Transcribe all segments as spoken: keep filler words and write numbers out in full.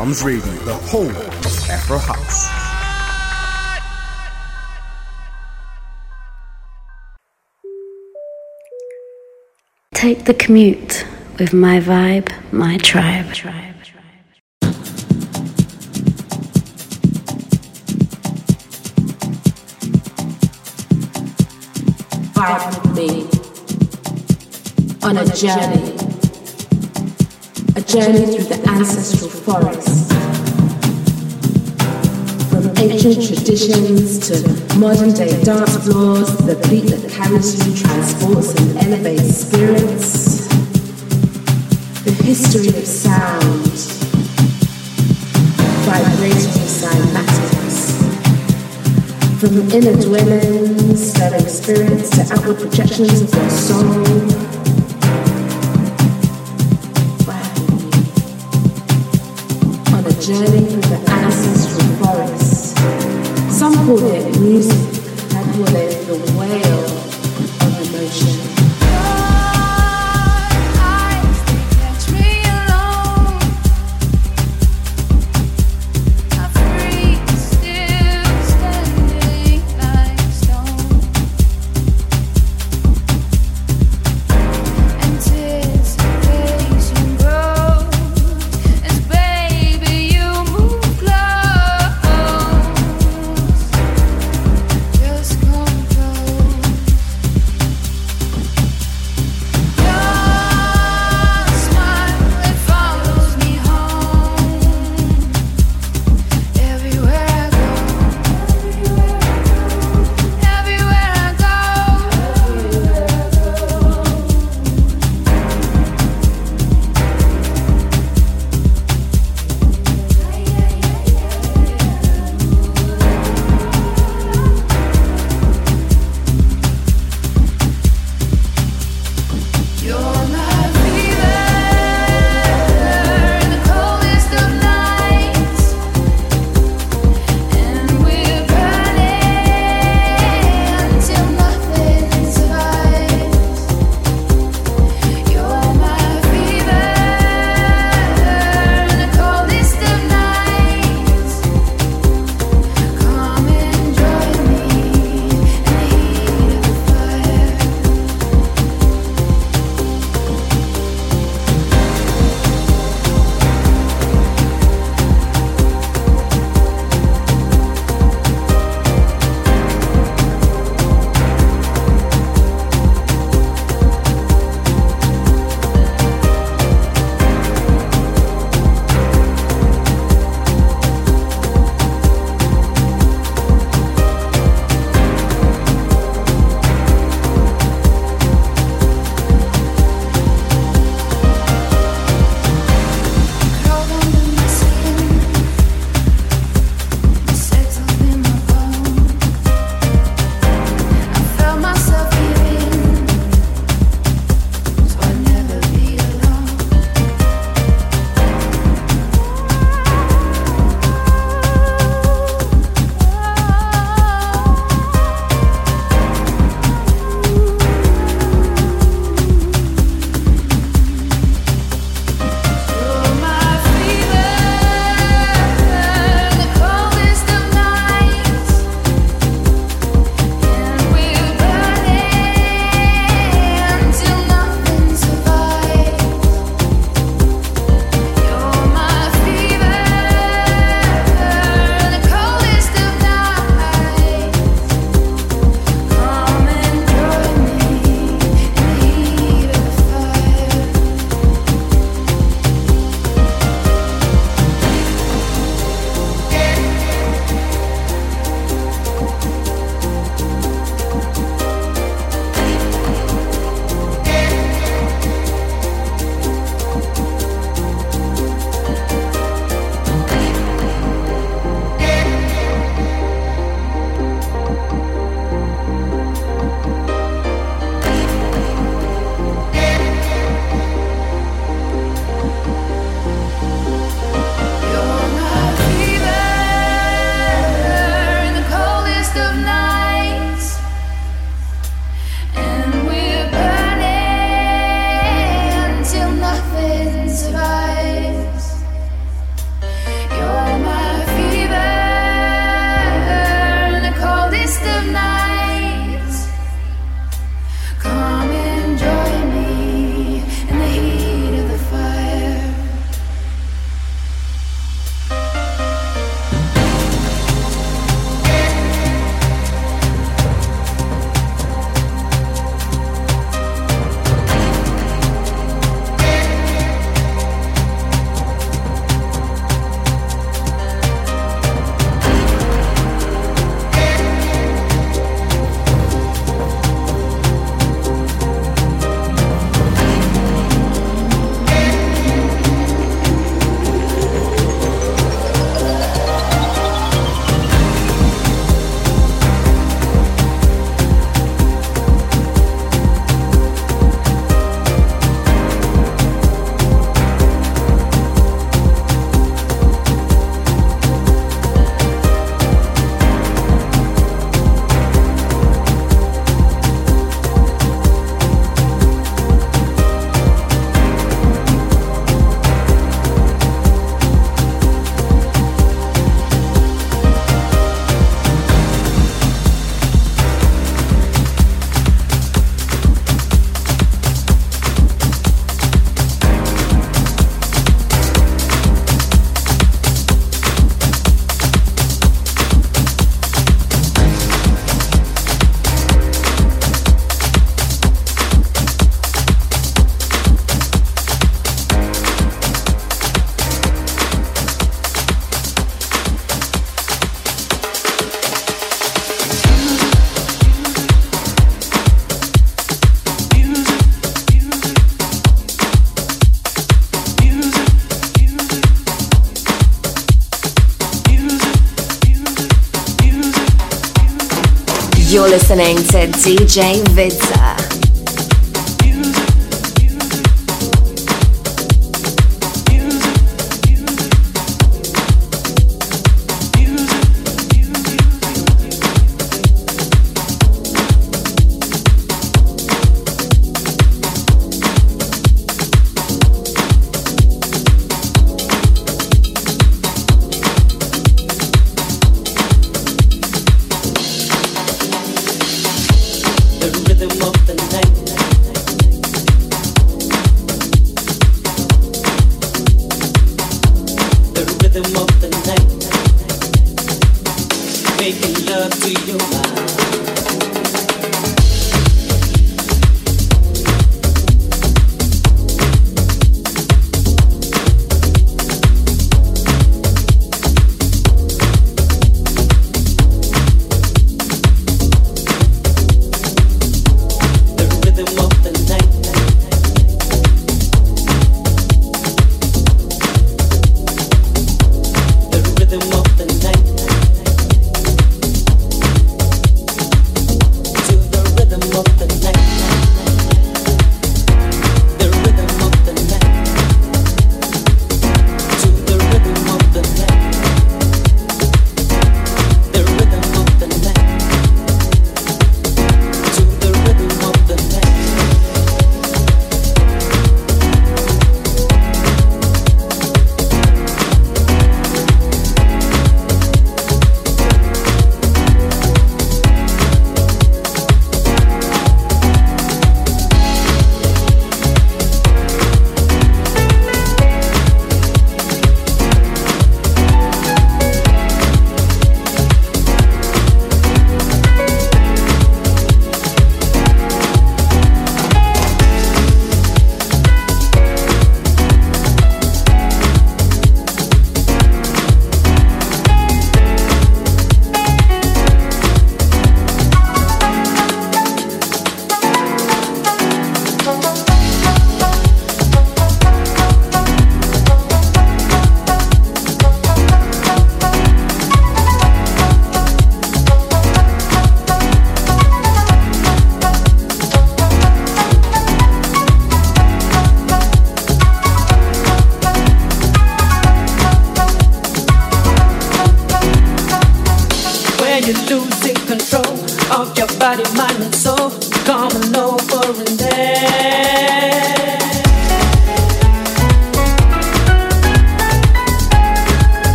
Drums Radio, the home of Afro House. Take the commute with my vibe, my tribe. tribe. Vibe with me on a journey, a journey through the ancestral forest, from ancient traditions to modern day dance floors. The beat that carries you transports and elevates spirits. The history of sound, vibratory cymatics, from inner dwellings, stirring spirits to outward projections of your soul. On a journey through the ancestral forest. Some call it music, I call it the wail of emotion. You're listening to D J Vidza.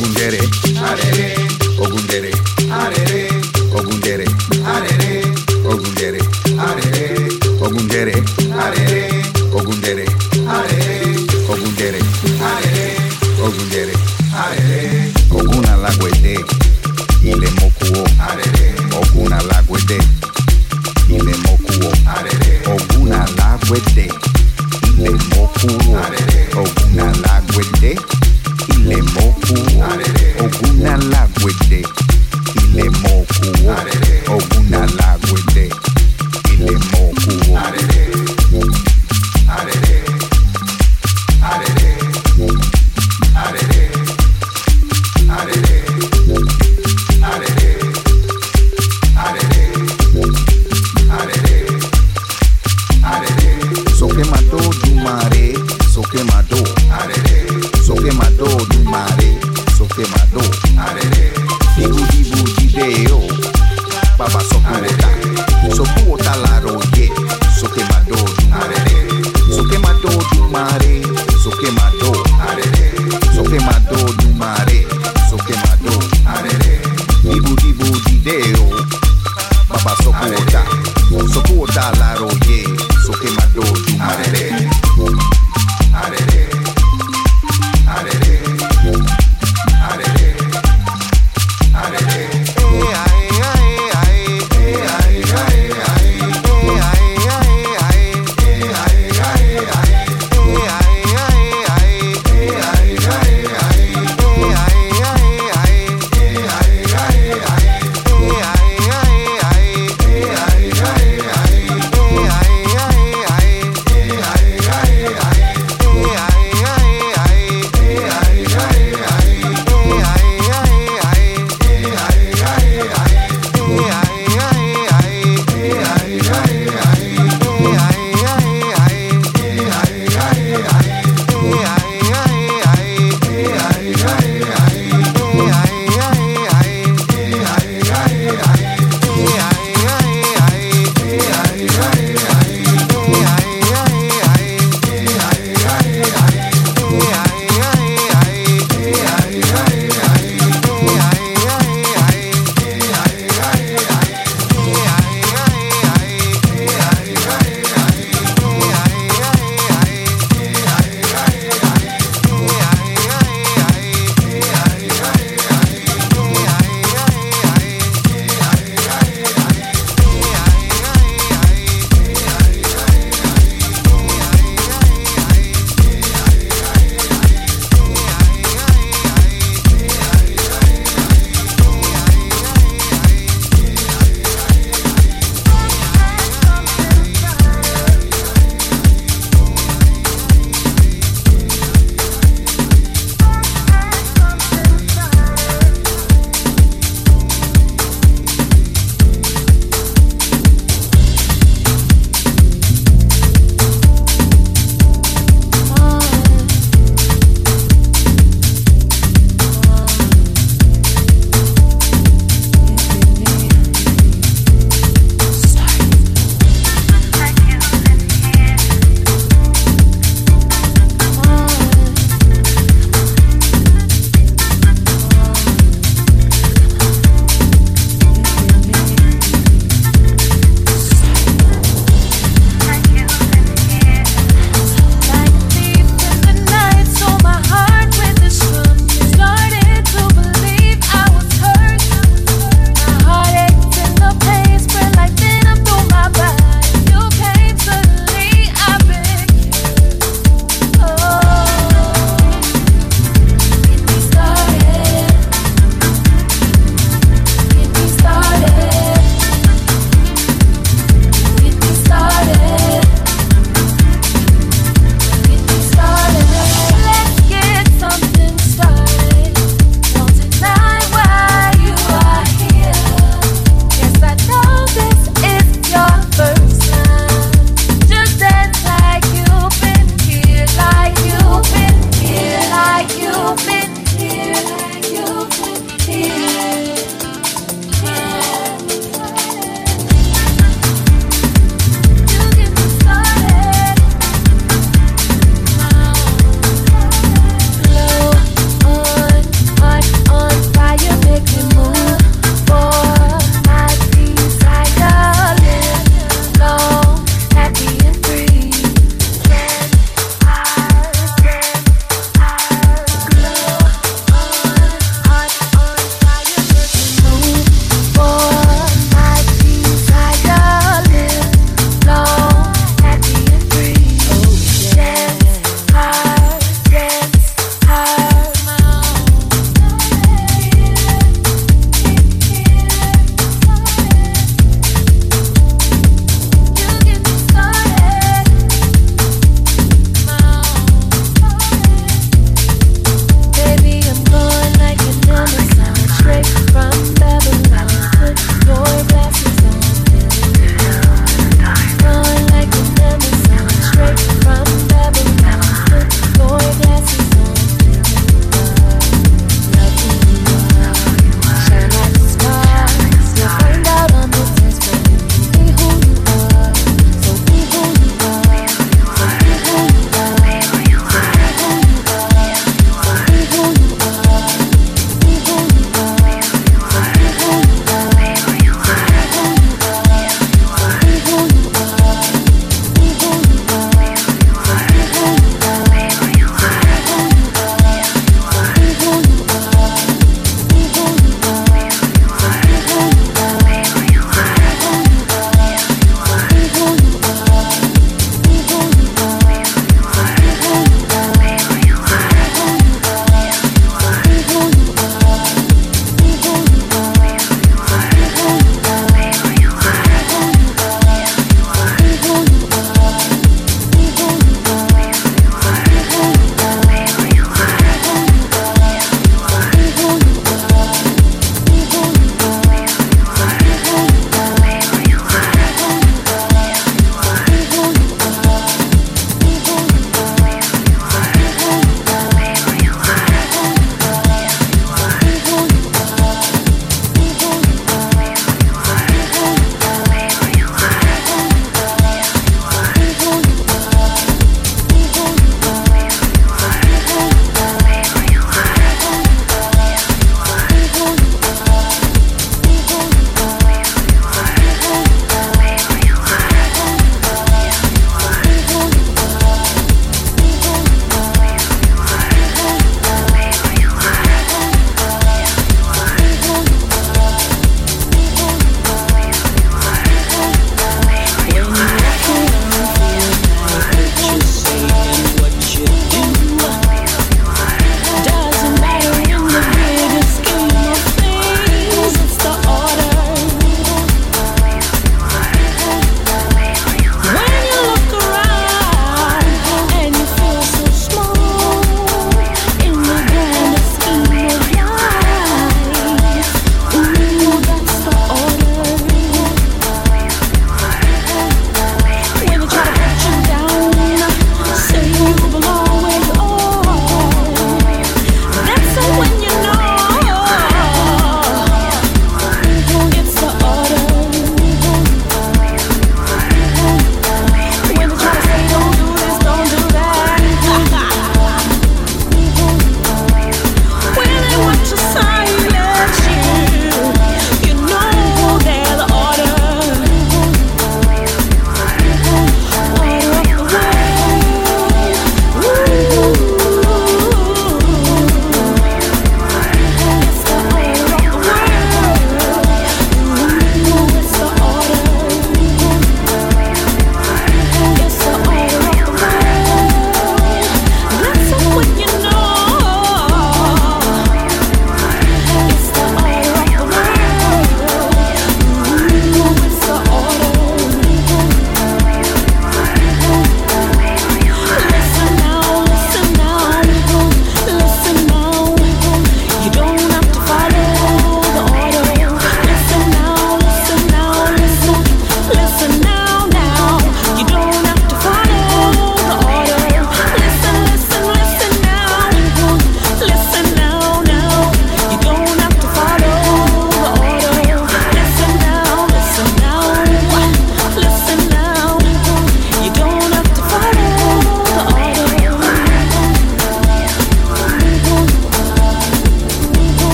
Ogundere, arere, Ogundere, arere, Ogundere, arere, Ogundere, arere, Ogundere, arere, Ogundere, arere, Ogundere, arere, Ogundere, arere, Oguna lagwede, ile mokuo, arere, Oguna lagwede, ile mokuo, arere, Oguna lagwede, ile mokuo, arere, Oguna lagwede, ile mokuo, arere, Oguna lagwede, ile mokuo, arere, Oguna lagwede, ile mokuo, arere, arere, arere, arere, arere, arere, arere, arere, arere. Soke mado du mare, soke mado, arere, soke mado du mare, soke mado, arere, dibu dibu dideo, baba soke wota, soke wota la roye, soke mado du mare, soke mado du mare, soke mado, arere, soke mado du mare, soke mado, arere, dibu dibu dideo, baba soke wota, soke wota la roye, soke mado du mare, arere, arere, arere, arere, arere, eh ay ay ay, eh ay ay ay.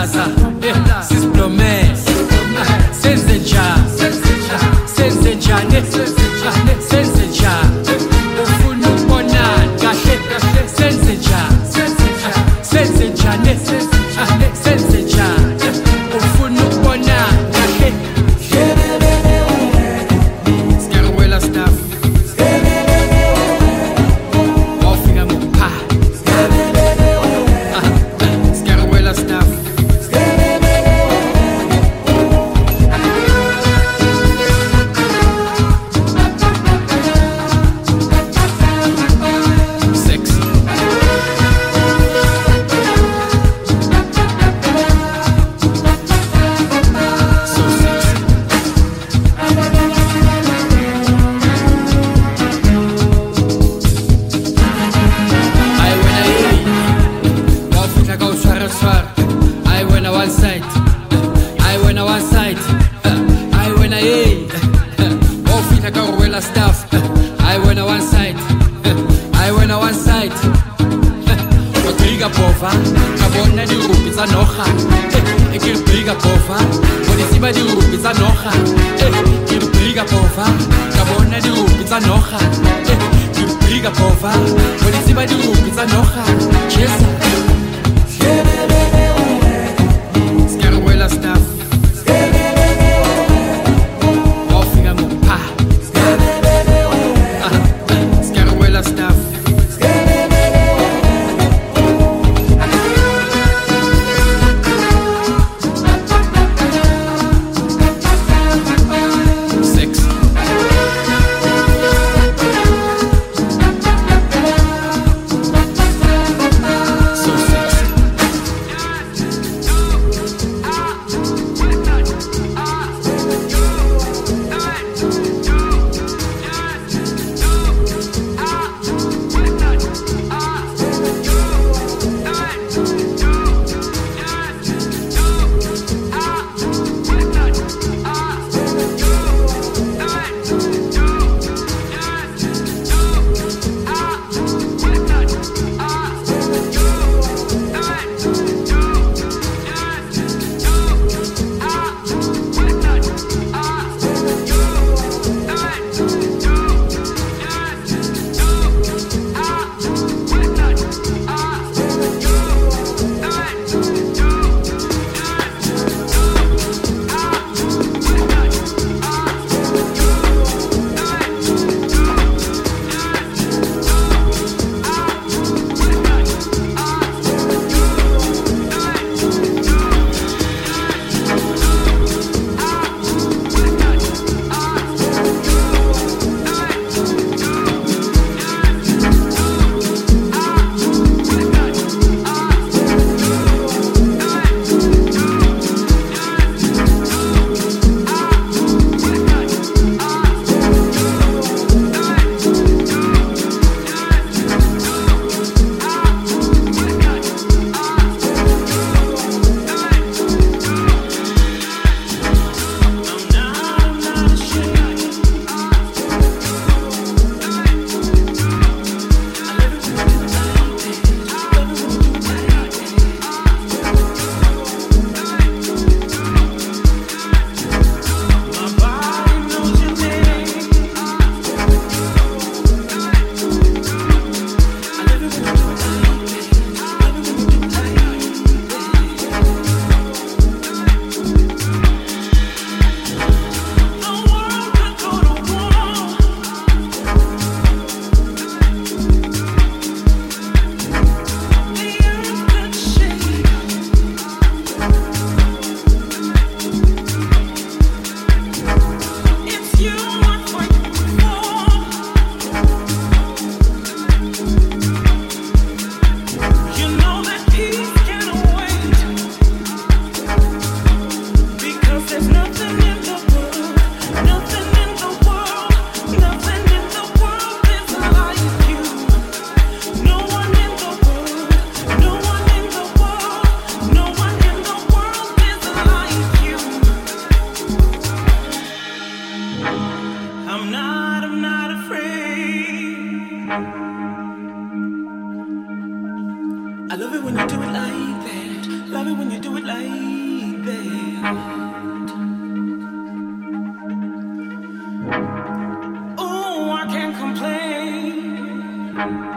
Plaza, Sisblome, Senseja, Senseja, Senseja, ufuna ukubona kahle kahle Senseja, Senseja, Senseja, ufuna ukubona kahle Scarawela stuff. Kabona di rupi tsa noga e ke briga pofa bodi siba di rupi tsa noga e ke briga pofa kabona di rupi tsa noga e ke briga pofa bodi siba di rupi tsa noga chesa Scarawela stuff Ofika mupha Scarawela stuff I love it when you do it like that. Love it when you do it like that. Oh, I can't complain.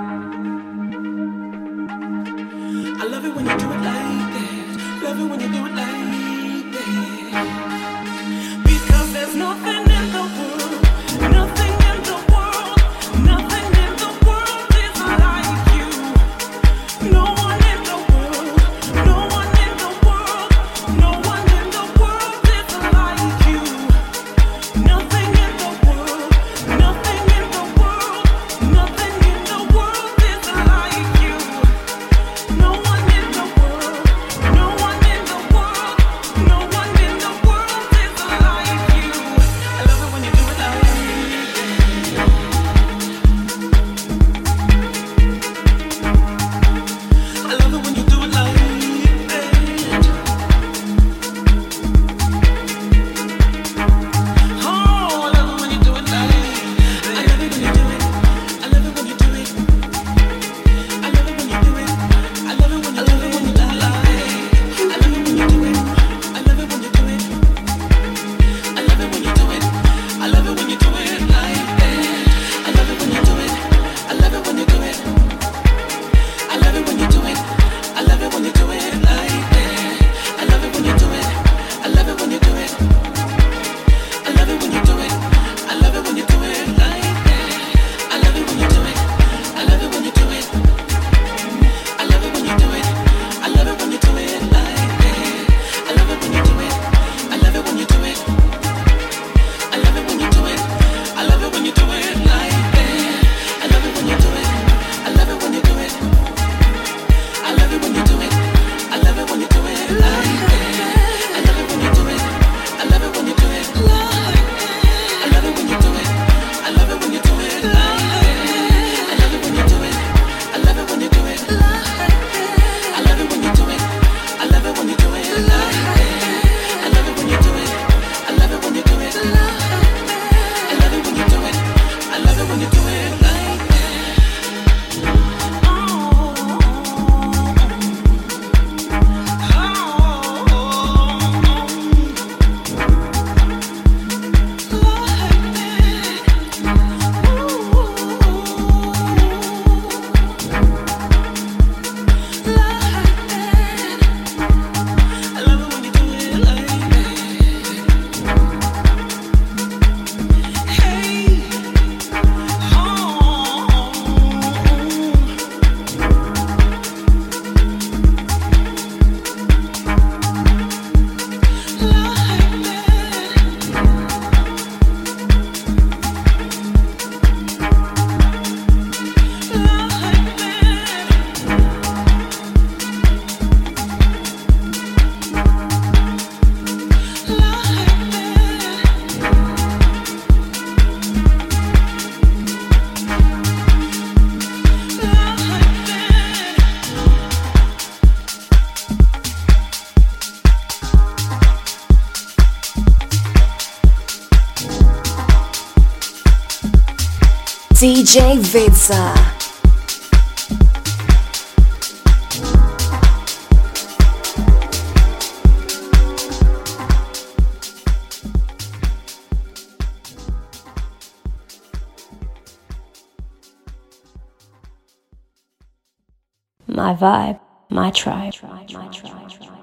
I love it when you do it like that. Love it when you do it like that. Because there's nothing in the world, nothing in the world, nothing in the world is like you. No one in the world, no one in the world, no one in the world is like you. Nothing in the world, nothing in the world, nothing in the world is like you. No one in the world, no one in the world, no one in the world is like you. I love it when you do it like that. I love it when you do it like that. Oh, I love it when you do it like that. I love it when you do it. I love it when you do it. I love it when you do it. I love it when you do it. I love it when you do it. I love it when you do it. I love it when you do it. I love it when you do it like that. I love it when you do it. I love it when you do it. I love it when you do it. I love it when you do it like that. I love it when you do it. I love it when you do it. I love it when you do it. I love it when you do it like that. I love it when you do it. I love it when you do it. I love it when you do it. I love it when you do it like that. I love it when you do it. I love it when you do it. I love it when you do it. I love it when you do it like that. I love it when you do it. I love it when you do it. I love it when you do it. I love it when you do it like that. I love it when you do it. I love it when you do it like that. I love it when you do it. I love it when you do it like that. I love it when you do it. I love it when you do it like that. I love it when you do it. I love it when you do it like that. I love it when you do it. I love it when you do it like that. I love it when you do it. I love it when you do it like that. D J Vidza. My vibe, my tribe, my tribe.